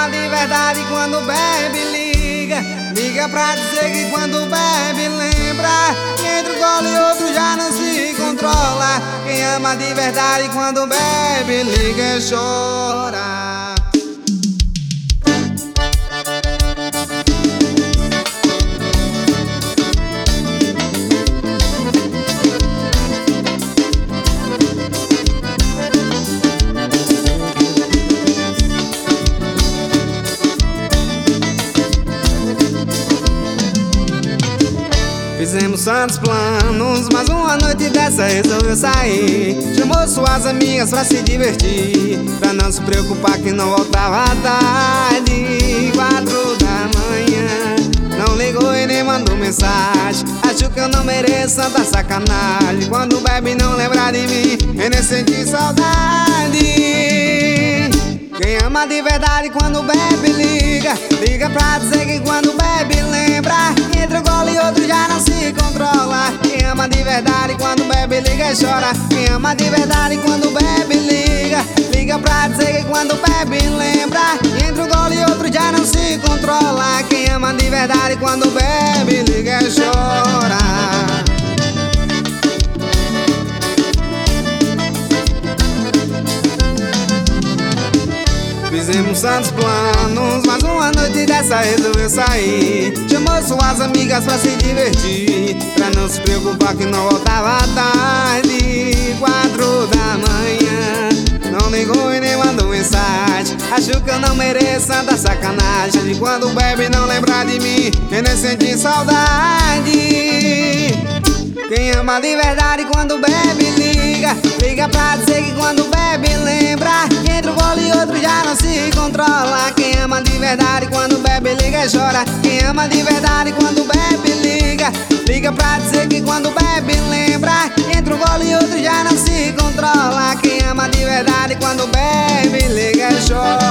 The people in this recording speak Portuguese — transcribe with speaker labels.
Speaker 1: ama de verdade quando bebe liga. Liga pra dizer que quando bebe lembra que entre um gole e outro já não se controla. Quem ama de verdade quando bebe liga e chora. Fizemos tantos planos, mas uma noite dessa resolveu sair. Chamou suas amigas pra se divertir, pra não se preocupar que não voltava à tarde. 4 da manhã, não ligou e nem mandou mensagem. Acho que eu não mereço tanta sacanagem. Quando bebe não lembra de mim, eu nem senti saudade. Quem ama de verdade quando bebe liga. Liga pra dizer que quando bebe lembra que entre um gole e outro já não se controla. Quem ama de verdade quando bebe liga e chora. Quem ama de verdade quando bebe liga. Liga pra dizer que quando bebe lembra que entre um gole e outro já não se controla. Quem ama de verdade quando bebe liga e chora. Fizemos tantos planos, mas uma noite dessa resolveu sair. Chamou suas amigas pra se divertir, pra não se preocupar que não voltava à tarde. 4 da manhã, não ligou e nem mandou mensagem. Acho que eu não mereço tanta sacanagem. De quando bebe não lembrar de mim, eu nem senti saudade. Quem ama de verdade quando bebe liga. Liga pra dizer que quando bebe lembra que entre um gole e outro já não se controla. Quem ama de verdade quando bebe liga e chora. Quem ama de verdade quando bebe liga. Liga pra dizer que quando bebe lembra que entre um gole e outro já não se controla. Quem ama de verdade quando bebe liga e chora.